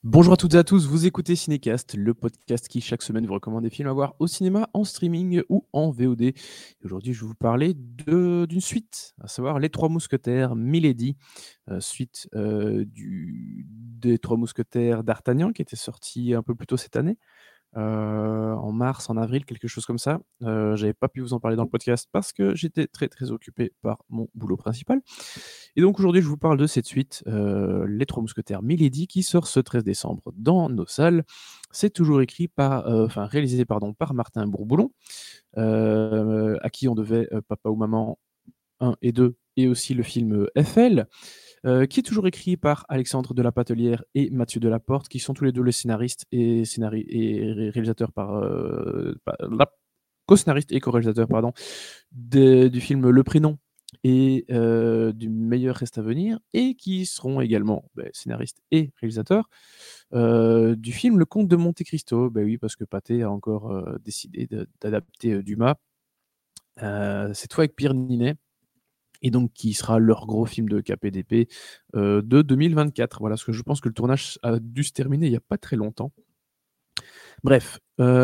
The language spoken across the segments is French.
Bonjour à toutes et à tous, vous écoutez Cinécast, le podcast qui chaque semaine vous recommande des films à voir au cinéma, en streaming ou en VOD. Et aujourd'hui, je vais vous parler d'une suite, à savoir Les Trois Mousquetaires, Milady, suite des Trois Mousquetaires d'Artagnan, qui était sorti un peu plus tôt cette année. En mars, en avril, quelque chose comme ça. J'avais pas pu vous en parler dans le podcast parce que j'étais très très occupé par mon boulot principal. Et donc aujourd'hui, je vous parle de cette suite, Les Trois Mousquetaires Milady, qui sort ce 13 décembre dans nos salles. C'est toujours réalisé par Martin Bourboulon, à qui on devait Papa ou Maman 1 et 2, et aussi le film FL, qui est toujours écrit par Alexandre de la Patelière et Mathieu Delaporte, qui sont tous les deux les scénaristes et réalisateurs co-scénaristes et co-réalisateurs du film Le Prénom et du Meilleur reste à venir, et qui seront également scénaristes et réalisateurs du film Le Comte de Monte Cristo. Oui, parce que Pathé a encore décidé d'adapter Dumas, cette fois avec Pierre Ninet, et donc qui sera leur gros film de KPDP de 2024. Voilà, parce que je pense que le tournage a dû se terminer il n'y a pas très longtemps. Bref,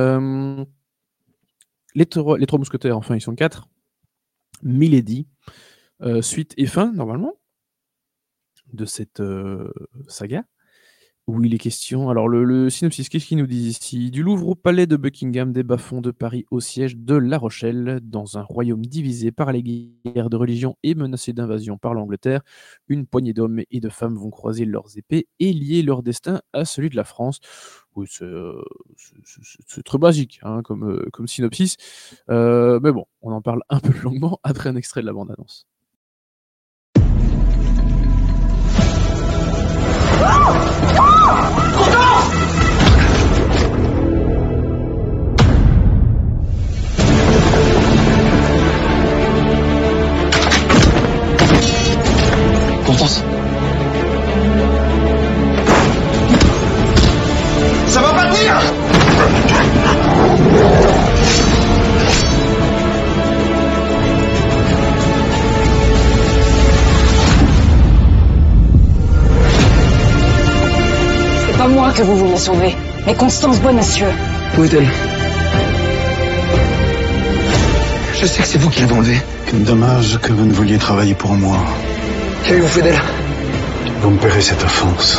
les trois mousquetaires, enfin ils sont 4. Milady, suite et fin, normalement, de cette saga, où il est question... Alors, le synopsis, qu'est-ce qu'il nous dit ici ? Du Louvre au palais de Buckingham, des bas-fonds de Paris au siège de La Rochelle, dans un royaume divisé par les guerres de religion et menacé d'invasion par l'Angleterre, une poignée d'hommes et de femmes vont croiser leurs épées et lier leur destin à celui de la France. Oui, c'est très basique comme synopsis. Mais bon, on en parle un peu longuement après un extrait de la bande-annonce. Constance. Ça va pas tenir. C'est pas moi que vous vouliez sauver, mais Constance Bonacieux. Où est-elle? Je sais que c'est vous qui l'avez enlevée. Quel dommage que vous ne vouliez travailler pour moi. Qu'avez-vous fait d'elle? Vous me paierez cette offense.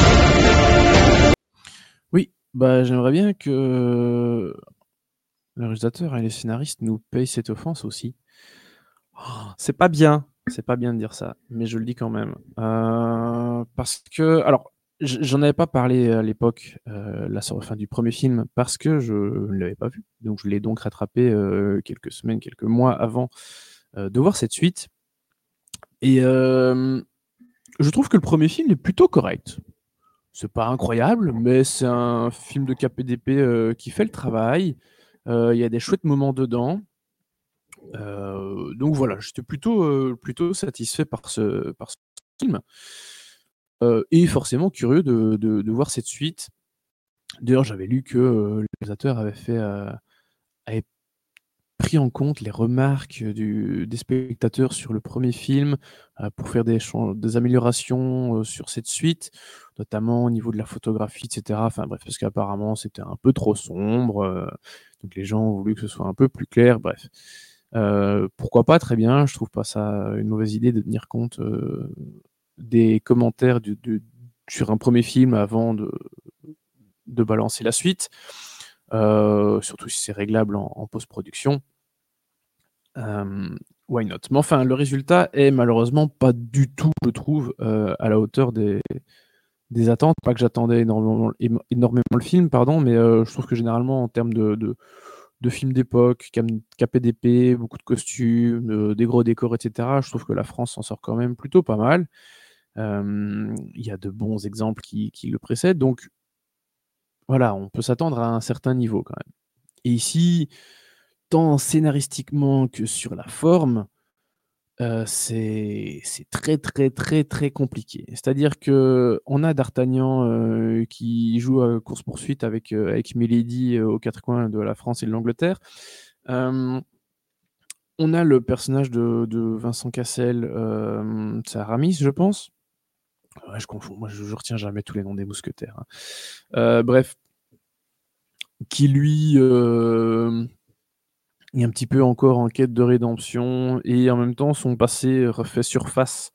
Oui, j'aimerais bien que le réalisateur et les scénaristes nous payent cette offense aussi. C'est pas bien de dire ça, mais je le dis quand même. Parce que... Alors, j'en avais pas parlé à l'époque, du premier film, parce que je ne l'avais pas vu. Donc je l'ai donc rattrapé quelques mois avant de voir cette suite. Et je trouve que le premier film est plutôt correct. C'est pas incroyable, mais c'est un film de KPDP qui fait le travail. Il y a des chouettes moments dedans. Donc voilà, j'étais plutôt satisfait par ce film. Et forcément curieux de voir cette suite. D'ailleurs, j'avais lu que le réalisateur avait pris en compte les remarques des spectateurs sur le premier film pour faire des améliorations sur cette suite, notamment au niveau de la photographie, etc. Enfin bref, parce qu'apparemment c'était un peu trop sombre, donc les gens ont voulu que ce soit un peu plus clair. Bref, pourquoi pas, très bien. Je trouve pas ça une mauvaise idée de tenir compte des commentaires sur un premier film avant de balancer la suite, surtout si c'est réglable en post-production. Why not? Mais enfin, le résultat est malheureusement pas du tout, je trouve, à la hauteur des attentes. Pas que j'attendais énormément le film, pardon, mais je trouve que généralement, en termes de films d'époque, KPDP, beaucoup de costumes, des gros décors, etc., je trouve que la France s'en sort quand même plutôt pas mal. Il y a de bons exemples qui le précèdent, donc voilà, on peut s'attendre à un certain niveau quand même. Et ici, tant scénaristiquement que sur la forme, c'est très, très, très, très compliqué. C'est-à-dire qu'on a d'Artagnan qui joue à course-poursuite avec Milady aux quatre coins de la France et de l'Angleterre. On a le personnage de Vincent Cassel, c'est Aramis, je pense, Ouais, je confonds. Moi, je retiens jamais tous les noms des mousquetaires, hein. Bref, qui lui est un petit peu encore en quête de rédemption et en même temps son passé refait surface.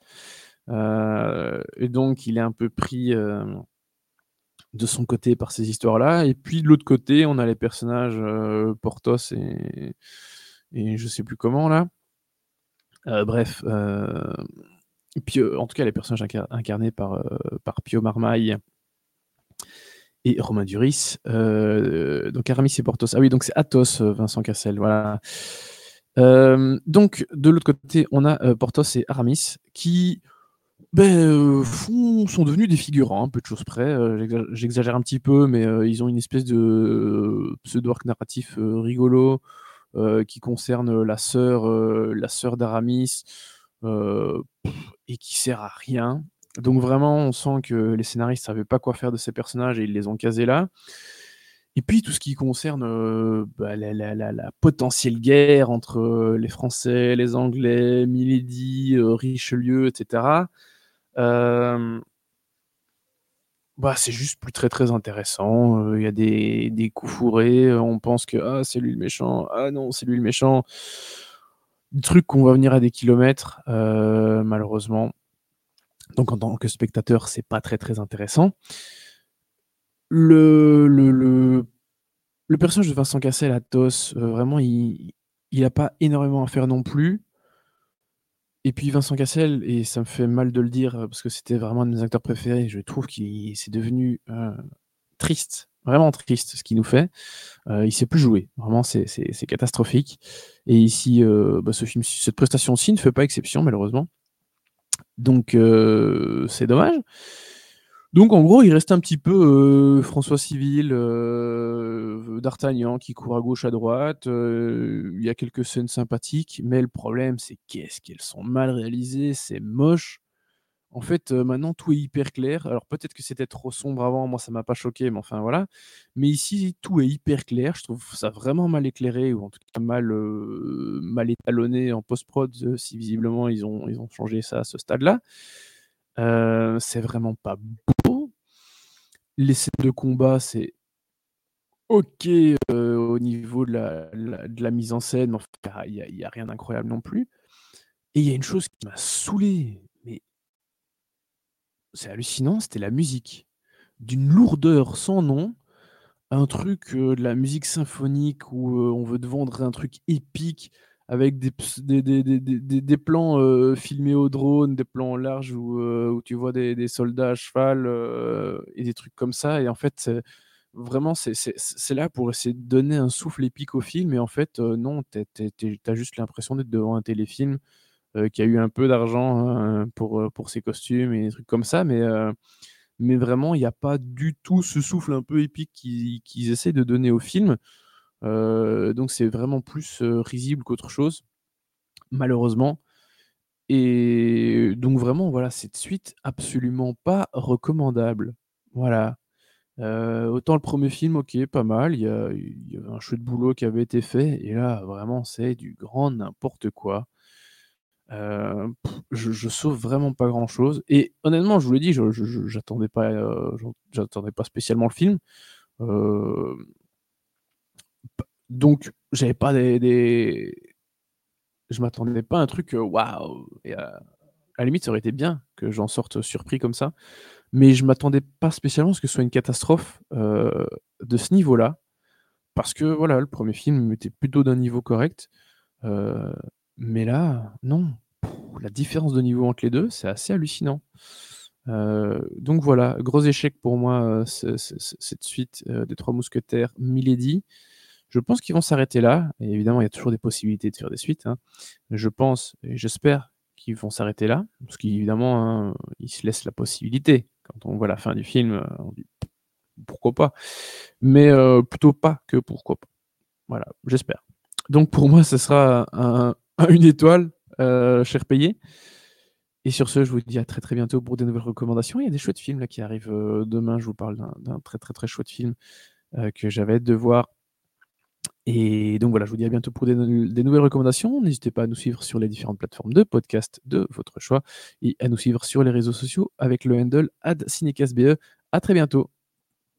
Et donc il est un peu pris, de son côté par ces histoires-là et puis de l'autre côté, on a les personnages, Porthos et je sais plus comment là. Bref, puis, en tout cas les personnages incarnés par Pio Marmaille et Romain Duris. Donc Aramis et Porthos. Ah oui, donc c'est Athos, Vincent Cassel, voilà. Donc de l'autre côté, on a, Porthos et Aramis qui, sont devenus des figurants, un peu de choses près. J'exagère un petit peu, mais ils ont une espèce de pseudo-arc narratif, rigolo, qui concerne la sœur d'Aramis, heu et qui sert à rien. Donc vraiment, on sent que les scénaristes savaient pas quoi faire de ces personnages et ils les ont casés là. Et puis tout ce qui concerne, la potentielle guerre entre, les Français, les Anglais, Milady, Richelieu et cetera, hem, c'est juste plus très, très intéressant. Il y a des coups fourrés, on pense que: «Ah, c'est lui le méchant. Ah non, c'est lui le méchant». Des trucs qu'on va venir à des kilomètres, malheureusement. Donc en tant que spectateur, c'est pas très, très intéressant. Le le le le personnage de Vincent Cassel, Athos, vraiment il a pas énormément à faire non plus. Et puis Vincent Cassel, et ça me fait mal de le dire, parce que c'était vraiment un de mes acteurs préférés, je trouve qu'il c'est devenu, triste, vraiment triste ce qu'il nous fait. Il sait plus jouer, vraiment c'est catastrophique et ici, cette prestation-ci ne fait pas exception malheureusement. Donc c'est dommage. Donc en gros, il reste un petit peu, François Civil, d'Artagnan qui court à gauche, à droite, il y a quelques scènes sympathiques, mais le problème, c'est qu'est-ce qu'elles sont mal réalisées, c'est moche. En fait, maintenant tout est hyper clair. Alors peut-être que c'était trop sombre avant, moi ça m'a pas choqué, mais enfin voilà. Mais ici, tout est hyper clair, je trouve ça vraiment mal éclairé ou en tout cas mal étalonné en post-prod, si visiblement ils ont changé ça à ce stade-là. C'est vraiment pas beau. Les scènes de combat, c'est OK, au niveau de la mise en scène, mais enfin, il y a rien d'incroyable non plus. Et il y a une chose qui m'a saoulé, mais c'est hallucinant, c'était la musique. D'une lourdeur sans nom, un truc, de la musique symphonique où, on veut te vendre un truc épique avec des plans, filmés au drone, des plans larges où tu vois des soldats à cheval, et des trucs comme ça et en fait, vraiment c'est là pour essayer de donner un souffle épique au film et en fait, non, tu juste l'impression d'être devant un téléfilm, qui a eu un peu d'argent, hein, pour ses costumes et des trucs comme ça mais vraiment, il y a pas du tout ce souffle un peu épique qu'ils essaient de donner au film. Donc c'est vraiment plus, risible qu'autre chose, malheureusement et donc vraiment, voilà, cette suite absolument pas recommandable. Voilà. Autant le premier film, OK, pas mal, il y avait un chouette boulot qui avait été fait et là, vraiment, c'est du grand n'importe quoi. Je sauve vraiment pas grand-chose et honnêtement, je vous l'ai dit, j'attendais pas, j'attendais pas spécialement le film. Hem, donc j'avais pas je m'attendais pas à un truc, waouh et à la limite, ça aurait été bien que j'en sorte surpris comme ça, mais je m'attendais pas spécialement à ce que ce soit une catastrophe, de ce niveau-là. Parce que voilà, le premier film était plutôt d'un niveau correct, heu, mais là, non. La différence de niveau entre les 2, c'est assez hallucinant. Donc voilà, gros échec pour moi, cette suite, des Trois Mousquetaires, Milady. Je pense qu'ils vont s'arrêter là et évidemment, il y a toujours des possibilités de faire des suites, hein. Je pense et j'espère qu'ils vont s'arrêter là, parce qu'évidemment, hein, ils se laissent la possibilité. Quand on voit la fin du film, on dit: «Pourquoi pas?» mais plutôt pas que pourquoi pas. Voilà, j'espère. Donc pour moi, ce sera un 1 étoile, cher payé et sur ce, je vous dis à très, très bientôt pour des nouvelles recommandations. Il y a des chouettes films là qui arrivent, demain. Je vous parle d'un très, très, très chouette film, que j'avais hâte de voir Et donc voilà, je vous dis à bientôt pour des nouvelles recommandations. N'hésitez pas à nous suivre sur les différentes plateformes de podcast de votre choix et à nous suivre sur les réseaux sociaux avec le handle @cinecastbe. À très bientôt.